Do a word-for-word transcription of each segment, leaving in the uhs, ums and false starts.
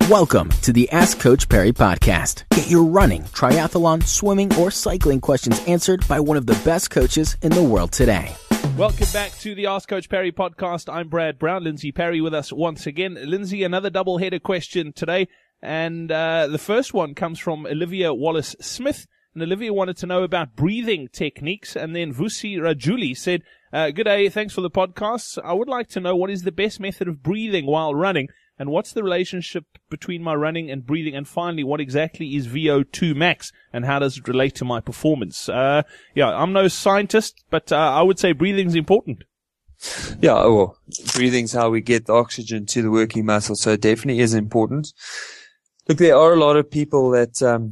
Welcome to the Ask Coach Perry podcast. Get your running, triathlon, swimming, or cycling questions answered by one of the best coaches in the world today. Welcome back to the Ask Coach Perry podcast. I'm Brad Brown. Lindsay Perry with us once again. Lindsay, another double-header question today. And uh, the first one comes from Olivia Wallace-Smith. And Olivia wanted to know about breathing techniques. And then Vusi Rajuli said, uh, good day, thanks for the podcast. I would like to know what is the best method of breathing while running, and what's the relationship between my running and breathing? And finally, what exactly is V O two max, and how does it relate to my performance? Uh, yeah, I'm no scientist, but uh, I would say breathing's important. Yeah, well, breathing's how we get the oxygen to the working muscle, so it definitely is important. Look, there are a lot of people that um,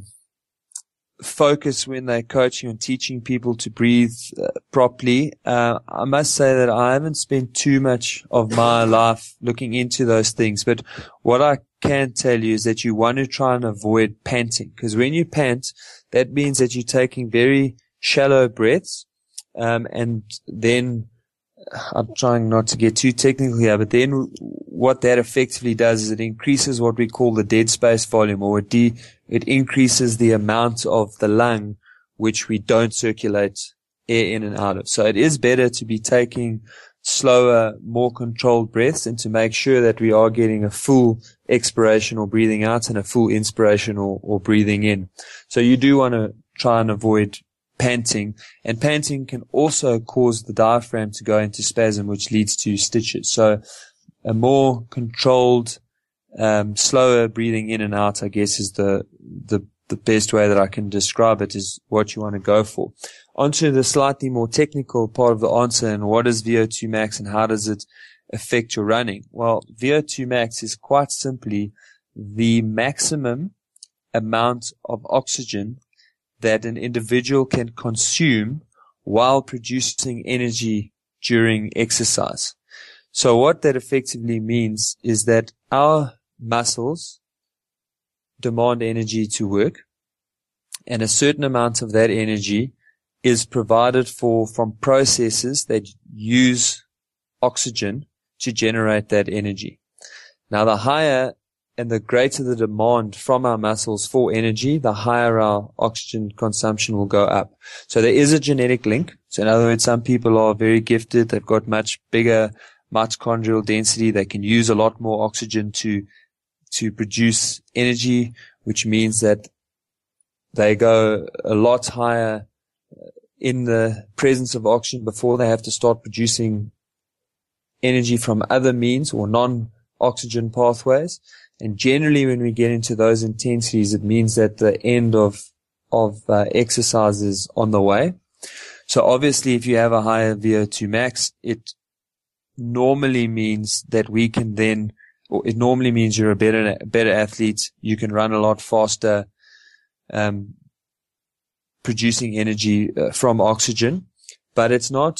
focus when they're coaching on teaching people to breathe uh, properly. Uh, I must say that I haven't spent too much of my life looking into those things, but what I can tell you is that you want to try and avoid panting, because when you pant, that means that you're taking very shallow breaths, um, and then I'm trying not to get too technical here, but then what that effectively does is it increases what we call the dead space volume, or it, de- it increases the amount of the lung which we don't circulate air in and out of. So it is better to be taking slower, more controlled breaths, and to make sure that we are getting a full expiration or breathing out and a full inspiration or, or breathing in. So you do want to try and avoid panting, and panting can also cause the diaphragm to go into spasm, which leads to stitches. So a more controlled, um, slower breathing in and out, I guess, is the, the, the best way that I can describe it, is what you want to go for. Onto the slightly more technical part of the answer, and what is V O two max and how does it affect your running? Well, V O two max is quite simply the maximum amount of oxygen that an individual can consume while producing energy during exercise. So what that effectively means is that our muscles demand energy to work, and a certain amount of that energy is provided for from processes that use oxygen to generate that energy. Now, the higher and the greater the demand from our muscles for energy, the higher our oxygen consumption will go up. So there is a genetic link. So in other words, some people are very gifted. They've got much bigger mitochondrial density. They can use a lot more oxygen to, to produce energy, which means that they go a lot higher in the presence of oxygen before they have to start producing energy from other means or non-oxygen pathways. And generally, when we get into those intensities, it means that the end of of uh, exercise is on the way. So obviously, if you have a higher V O two max, it normally means that we can then, or it normally means you're a better better athlete. You can run a lot faster, um, producing energy uh, from oxygen, but it's not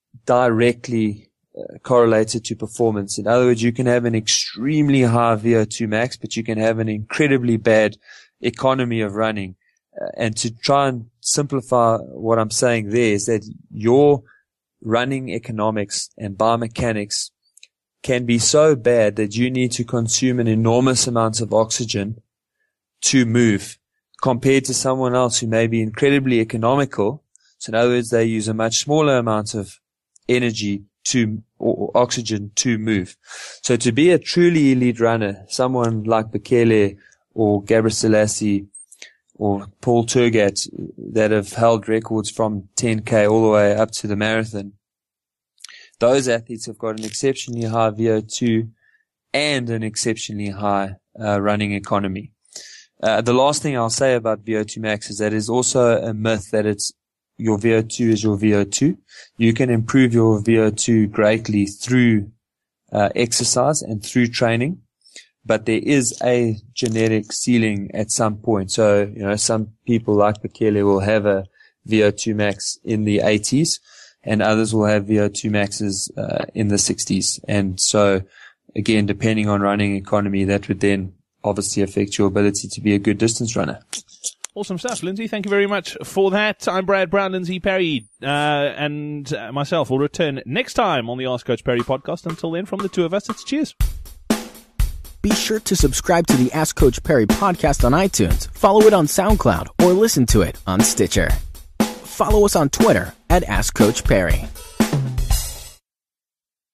directly Uh, correlated to performance. In other words, you can have an extremely high V O two max, but you can have an incredibly bad economy of running. Uh, and to try and simplify what I'm saying there is that your running economics and biomechanics can be so bad that you need to consume an enormous amount of oxygen to move, compared to someone else who may be incredibly economical. So in other words, they use a much smaller amount of energy to, or oxygen to move. So to be a truly elite runner, someone like Bekele or Gabriel Selassie or Paul Tergat that have held records from ten K all the way up to the marathon, those athletes have got an exceptionally high V O two and an exceptionally high uh, running economy. Uh, the last thing I'll say about V O two max is that it's also a myth that it's your V O two is your V O two. You can improve your V O two greatly through uh, exercise and through training, but there is a genetic ceiling at some point. So, you know, some people like Bekele will have a V O two max in the eighties, and others will have V O two maxes uh, in the sixties. And so, again, depending on running economy, that would then obviously affect your ability to be a good distance runner. Awesome stuff, Lindsay. Thank you very much for that. I'm Brad Brown. Lindsay Perry uh, and uh, myself will return next time on the Ask Coach Perry podcast. Until then, from the two of us, it's cheers. Be sure to subscribe to the Ask Coach Perry podcast on iTunes, follow it on SoundCloud, or listen to it on Stitcher. Follow us on Twitter at Ask Coach Perry.